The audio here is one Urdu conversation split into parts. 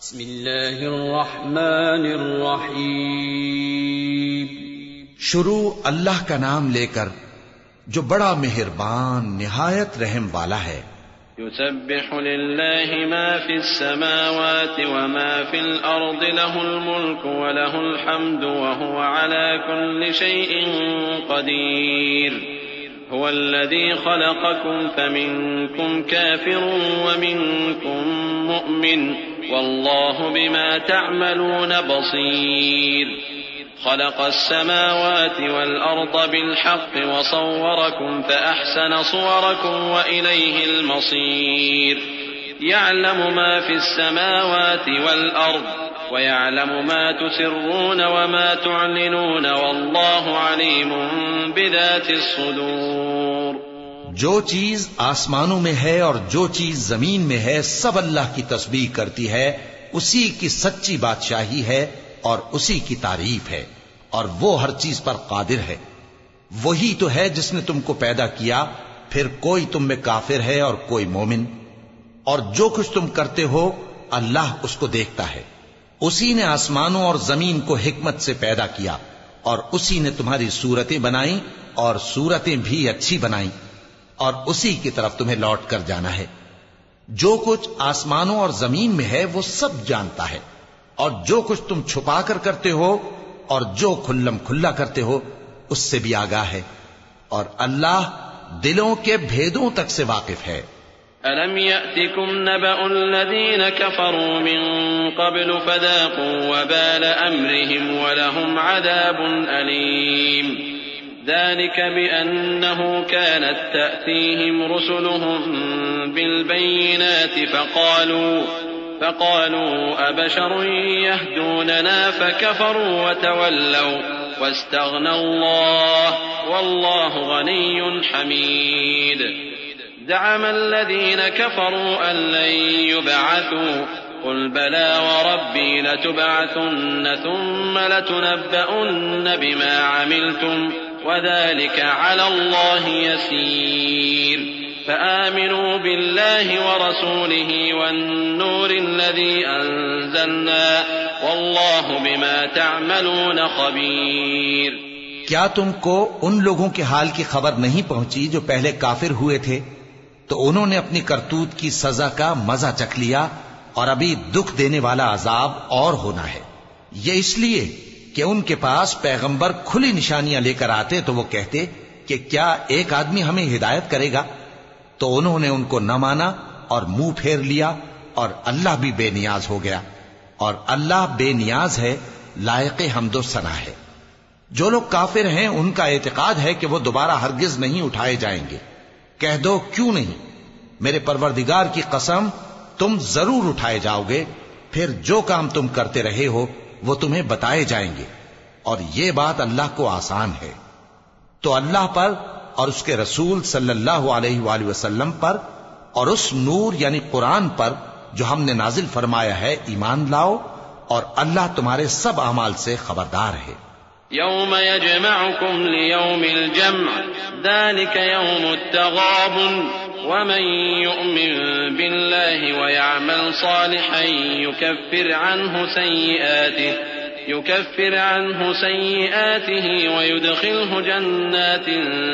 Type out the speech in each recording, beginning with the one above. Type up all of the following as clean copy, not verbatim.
بسم اللہ الرحمن الرحیم۔ شروع اللہ کا نام لے کر جو بڑا مہربان نہایت رحم والا ہے۔ يسبح لله ما في السماوات وما في الأرض له الملك وله الحمد وهو على كل شيء قدير هو الذي خلقكم فمنكم كافر ومنكم مؤمن والله بما تعملون بصير خلق السماوات والأرض بالحق وصوركم فأحسن صوركم وإليه المصير يعلم ما في السماوات والأرض ويعلم ما تسرون وما تعلنون والله عليم بذات الصدور۔ جو چیز آسمانوں میں ہے اور جو چیز زمین میں ہے سب اللہ کی تسبیح کرتی ہے، اسی کی سچی بادشاہی ہے اور اسی کی تعریف ہے، اور وہ ہر چیز پر قادر ہے۔ وہی تو ہے جس نے تم کو پیدا کیا، پھر کوئی تم میں کافر ہے اور کوئی مومن، اور جو کچھ تم کرتے ہو اللہ اس کو دیکھتا ہے۔ اسی نے آسمانوں اور زمین کو حکمت سے پیدا کیا، اور اسی نے تمہاری صورتیں بنائیں اور صورتیں بھی اچھی بنائیں، اور اسی کی طرف تمہیں لوٹ کر جانا ہے۔ جو کچھ آسمانوں اور زمین میں ہے وہ سب جانتا ہے، اور جو کچھ تم چھپا کر کرتے ہو اور جو کھلم کھلا کرتے ہو اس سے بھی آگاہ ہے، اور اللہ دلوں کے بھیدوں تک سے واقف ہے۔ أَلَمْ يَأْتِكُمْ نَبَأُ الَّذِينَ كَفَرُوا مِن قَبْلُ فَذَاقُوا وَبَالَ أَمْرِهِمْ وَلَهُمْ عَذَابٌ أَلِيمٌ ذَلِكَ بِأَنَّهُ كَانَتْ تَأْتِيهِمْ رُسُلُهُم بِالْبَيِّنَاتِ فقالوا أبشر يهدوننا فكفروا وتولوا واستغنى الله والله غني حميد زعم الذين كفروا أن لن يبعثوا قل بلى وربي لتبعثن ثم لتنبؤن بما عملتم وذلك على الله يسير فآمنوا بالله ورسوله والنور الذي أنزلنا والله بما تعملون خبير۔ کیا تم کو ان لوگوں کے حال کی خبر نہیں پہنچی جو پہلے کافر ہوئے تھے؟ تو انہوں نے اپنی کرتوت کی سزا کا مزہ چکھ لیا، اور ابھی دکھ دینے والا عذاب اور ہونا ہے۔ یہ اس لیے کہ ان کے پاس پیغمبر کھلی نشانیاں لے کر آتے تو وہ کہتے کہ کیا ایک آدمی ہمیں ہدایت کرے گا؟ تو انہوں نے ان کو نہ مانا اور منہ پھیر لیا، اور اللہ بھی بے نیاز ہو گیا، اور اللہ بے نیاز ہے، لائق حمد و ثنا ہے۔ جو لوگ کافر ہیں ان کا اعتقاد ہے کہ وہ دوبارہ ہرگز نہیں اٹھائے جائیں گے۔ کہہ دو کیوں نہیں؟ میرے پروردگار کی قسم تم ضرور اٹھائے جاؤ گے، پھر جو کام تم کرتے رہے ہو وہ تمہیں بتائے جائیں گے، اور یہ بات اللہ کو آسان ہے۔ تو اللہ پر اور اس کے رسول صلی اللہ علیہ وآلہ وسلم پر اور اس نور یعنی قرآن پر جو ہم نے نازل فرمایا ہے ایمان لاؤ، اور اللہ تمہارے سب اعمال سے خبردار ہے۔ يوم يجمعكم ليوم الجمع ذلك يوم التغابن ومن يؤمن بالله ويعمل صالحا يكفر عنه سيئاته ويدخله جنات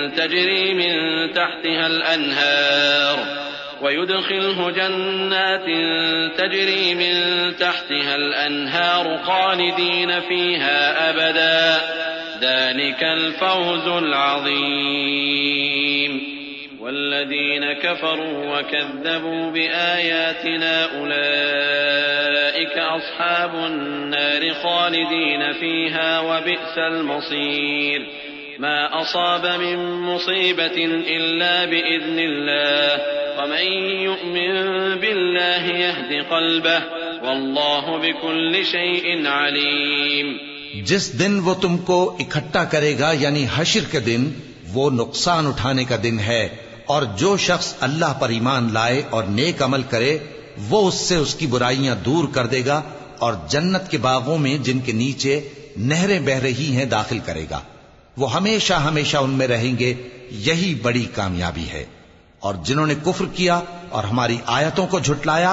تجري من تحتها الأنهار خالدين فيها أبدا ذلك الفوز العظيم والذين كفروا وكذبوا بآياتنا أولئك أصحاب النار خالدين فيها وبئس المصير ما أصاب من مصيبة إلا بإذن الله ومن يؤمن بالله يهد قلبه والله بكل شيء عليم۔ جس دن وہ تم کو اکٹھا کرے گا یعنی حشر کے دن، وہ نقصان اٹھانے کا دن ہے، اور جو شخص اللہ پر ایمان لائے اور نیک عمل کرے وہ اس سے اس کی برائیاں دور کر دے گا، اور جنت کے باغوں میں جن کے نیچے نہریں بہ رہی ہیں داخل کرے گا۔ وہ ہمیشہ ہمیشہ ان میں رہیں گے، یہی بڑی کامیابی ہے۔ اور جنہوں نے کفر کیا اور ہماری آیتوں کو جھٹلایا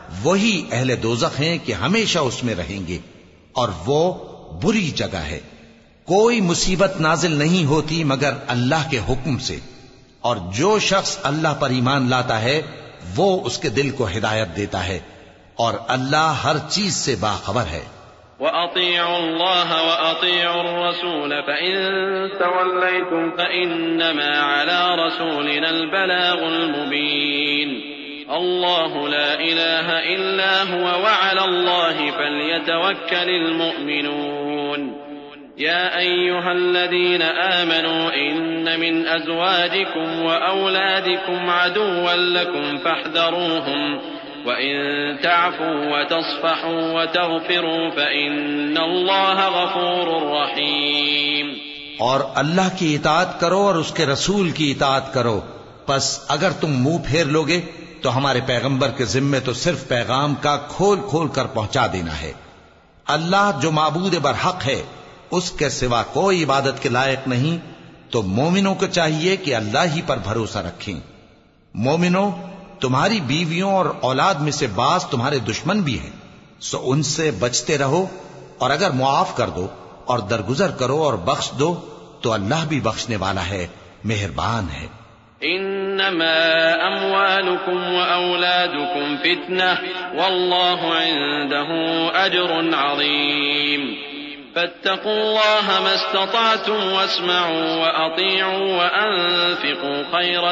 وہی اہل دوزخ ہیں کہ ہمیشہ اس میں رہیں گے، اور وہ بری جگہ ہے۔ کوئی مصیبت نازل نہیں ہوتی مگر اللہ کے حکم سے، اور جو شخص اللہ پر ایمان لاتا ہے وہ اس کے دل کو ہدایت دیتا ہے، اور اللہ ہر چیز سے باخبر ہے۔ وَأَطِيعُوا اللَّهَ وَأَطِيعُوا الرَّسُولَ فَإِن تَوَلَّيْتُمْ فَإِنَّمَا عَلَى رَسُولِنَا الْبَلَاغُ الْمُبِينُ اللَّهُ لَا إِلَٰهَ إِلَّا هُوَ وَعَلَى اللَّهِ فَلْيَتَوَكَّلِ الْمُؤْمِنُونَ يَا أَيُّهَا الَّذِينَ آمَنُوا إِنَّ مِنْ أَزْوَاجِكُمْ وَأَوْلَادِكُمْ عَدُوًّا لَكُمْ فَاحْذَرُوهُمْ وَإِن تَعْفُوا وَتَصْفَحُوا وَتَغْفِرُوا فَإِنَّ اللَّهَ غَفُورٌ رَّحِيمٌ۔ اور اللہ کی اطاعت کرو اور اس کے رسول کی اطاعت کرو، پس اگر تم منہ پھیر لوگے تو ہمارے پیغمبر کے ذمے تو صرف پیغام کا کھول کھول کر پہنچا دینا ہے۔ اللہ جو معبود برحق ہے اس کے سوا کوئی عبادت کے لائق نہیں، تو مومنوں کو چاہیے کہ اللہ ہی پر بھروسہ رکھیں۔ مومنوں، تمہاری بیویوں اور اولاد میں سے بعض تمہارے دشمن بھی ہیں، سو ان سے بچتے رہو، اور اگر معاف کر دو اور درگزر کرو اور بخش دو تو اللہ بھی بخشنے والا ہے، مہربان ہے۔ انما اموالكم واولادكم فتنة والله عنده اجر عظيم فاتقوا الله ما استطعتم واسمعوا واطيعوا وانفقوا خيرا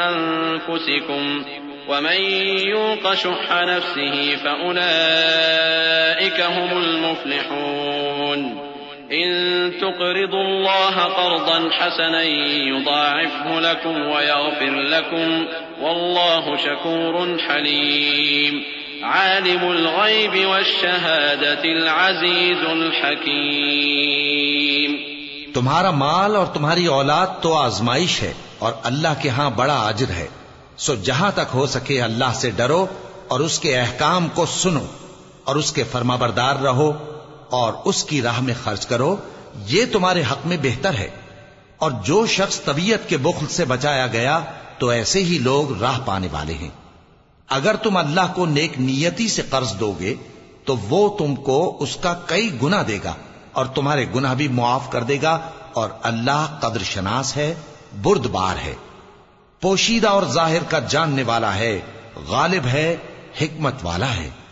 لانفسكم ومن يوق شح نفسه فاولئك هم المفلحون إن تقرضوا الله قرضا حسنا يضاعفه لكم ويغفر لكم والله شكور حليم عالم الغيب والشهادة العزيز الحكيم۔ تمہارا مال اور تمہاری اولاد تو آزمائش ہے اور اللہ کے ہاں بڑا اجر ہے، سو جہاں تک ہو سکے اللہ سے ڈرو اور اس کے احکام کو سنو اور اس کے فرمانبردار رہو اور اس کی راہ میں خرچ کرو، یہ تمہارے حق میں بہتر ہے۔ اور جو شخص طبیعت کے بخل سے بچایا گیا تو ایسے ہی لوگ راہ پانے والے ہیں۔ اگر تم اللہ کو نیک نیتی سے قرض دو گے تو وہ تم کو اس کا کئی گنا دے گا اور تمہارے گناہ بھی معاف کر دے گا، اور اللہ قدر شناس ہے، بردبار ہے، پوشیدہ اور ظاہر کا جاننے والا ہے، غالب ہے، حکمت والا ہے۔